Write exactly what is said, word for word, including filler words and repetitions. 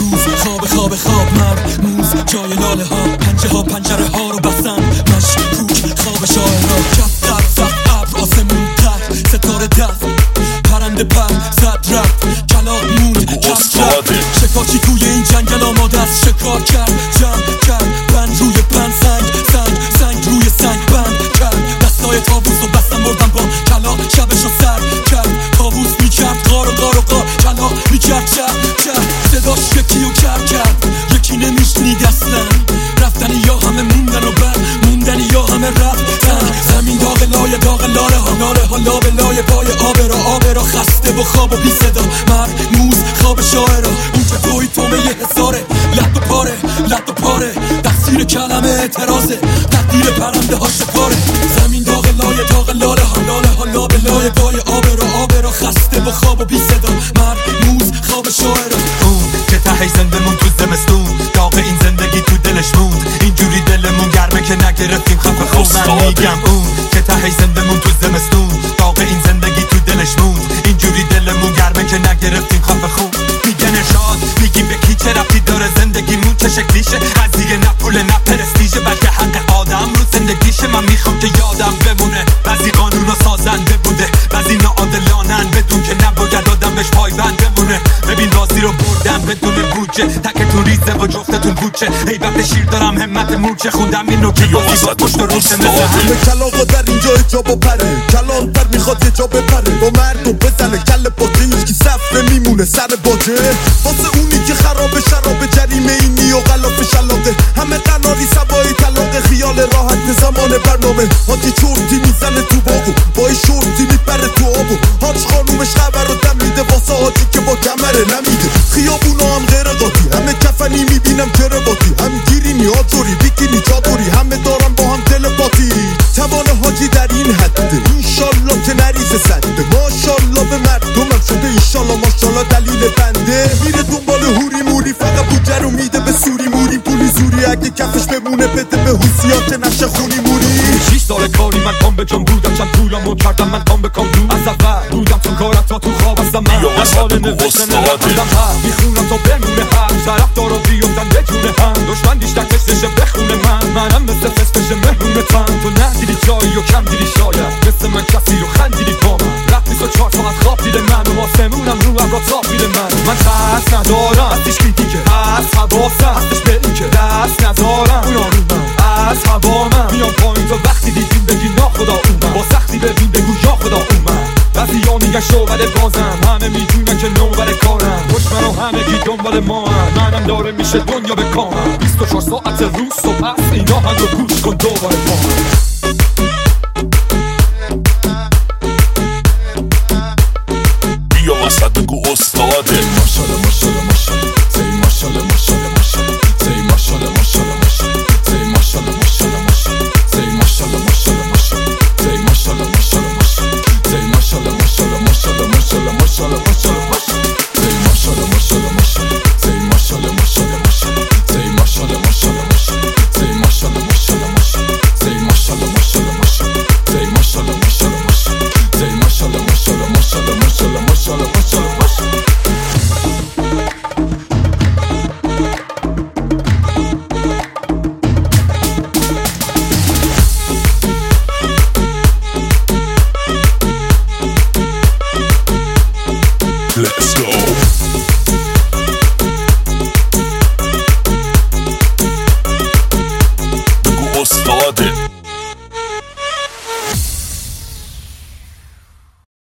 روز خواب خواب خواب مرموز جای لاله ها پنجه ها پنجره ها رو بستن مشکوک خواب شاعرها کف قرد سخت ابر آسمون تر ستاره دست پرنده پر زد رفت کلاق موند کف رفت شکاچی توی این جنگل آماده است شکار کرد جمع کرد بند روی بند سنگ سنگ سنگ روی سنگ بند کرد دستای تابوس و بستن بردن با کلاق شبشو سر کرد تابوس میکرد غار و غار و غار کلاق میکرد چه چه صداش یکی و کر کرد یکی نمیشنید اصلا رفتنی یا همه موندن و بر موندنی یا همه رفتن زمین داغ لای داغ لاله ها لاله ها لابه لای پای آب را آب را خسته و خواب و بی صدا مرموز خواب شاعرها اون که توی تومه یه حساره لب پاره لب پاره تقصیر کلمه اعتراضه تقدیر پرنده ها شکاره زمین داغ لای داغ لاله ها لاله ها لابه لای پای آب را آب را خسته و خواب و بی صدا مرموز خواب شاعرها اون که ته زندمون تو زمستون داغ این زندگی تو دلش موند اینجوری دلمون گرمه که نگرفتیم خفه خوب من میگم اون که ته زندمون تو زمستون داغ این زندگی تو دلش موند اینجوری دلمون گرمه که نگرفتیم خفه خوب میگن ارشاد میگیم به کی چه ربطی داره زندگیمون چه شکلیشه قضیه نه پول نه پرستیژه بلکه حق آدم رو زندگیشه من میخوام که یادم بمونه بعضی قانونا سازنده بوده بعضی ناعادلانن بدون که نباید آدم بهش پایبند بمونه ببین بازی رو بردن بدون بودجه تکتون ریزه و جفتتون بوچه ای وقت شیر دارم همت مورچه خوندم اینو که بازی با پشت و روشه مثل همه کلاغا در اینجا جا با پره کلانتر میخواد یه جا بپره با مردم بزنه کل باجه هیچکی صفره میمونه سر باجه واسه اونی که خراب شراب جریمه اینی و غلاف شلاقه همه قناری سوایی طلاق خیال راحت زمان برنامه حاجی چورتی میزنه تو باغو با این شورتی میپره تو آبو حاج خانومش خبر رو دم میده واسه حاجی که با کمره نمیده خیابونا هم غیر قاطی همه کفنی میبینم کرباتی هم گیرینی آجوری بیکینی چادری همه دارم با هم تلپاتی توان حاجی در این حده اینشالله که نریزه سده ماشالله به مردمم شده اینشالله ماشالله دلیل بنده میره دنبال هوری موری فقط بوجه رو میده به سوری موری پولی زوری اگه کفش بمونه بده به حوسیات نشه خونی موری شیش سال کاری من کام به جان بودم چند پولمو کردم من کام به کام دو از اول بودم چون کارت تا تو خواب هستم من من حال نوشتن نبودم هم میخونم تا بمونه هم طرف دارو بیفتن بجونه هم دشمن دیشتک بشتشه بخونه من منم مثل فستش مهمونه تن تو ندیدی جایی و کم دیدی شاید مثل من کسی رو خندیدی با من رفت بیست و چهار ساعت خواب دیده من و آسمونم رو هم را تاب میده من من ترس ندارم ازش کریتیکه از حواسم ازش بریکه دست ندارم اونا رو من از هوا من میام پایین تا وقتی دیدیم بگی ناخدا اومد با سختی ببین بگو یا خدا اومد بعضی ها میگن شعبده بازم همه میدونن که نوبر کارم دشمن و همگی دنبال ما هم منم داره میشه دنیا به کامم بیست و چهار ساعت روز و پس اینا هم رو گوش کن دوباره با بیا وسط بگو استاده ماشاءالله ماشاءالله ماشاءالله سی ماشاءالله ماشاءالله ماشاءالله سی ماشاءالله ماشاءالله ماشاءالله سی ماشاءالله ماشاءالله ماشاءالله سی ماشاءالله ماشاءالله ماشاءالله سی ماشاءالله ماشاءالله ماشاءالله سی ماشاءالله ماشاءالله ماشاءالله ماشاءالله ماشاءالله ماشاءالله ماشاءالله سی ماشاءالله ماشاءالله ماشاءالله سی ماشاءالله ماشاءالله ماشاءالله سی ماشاءالله ماشاءالله ماشاءالله سی ماشاءالله ماشاءالله ماشاءالله سی ماشاءالله ماشاءالله ماشاءالله سی ماشاءالله ماشاءالله ماشاءالله سی ماشاءالله ماشاءالله ماشاءالله ماشاءالله ماشاءالله ماشاءالله ماشاءالله Let's go.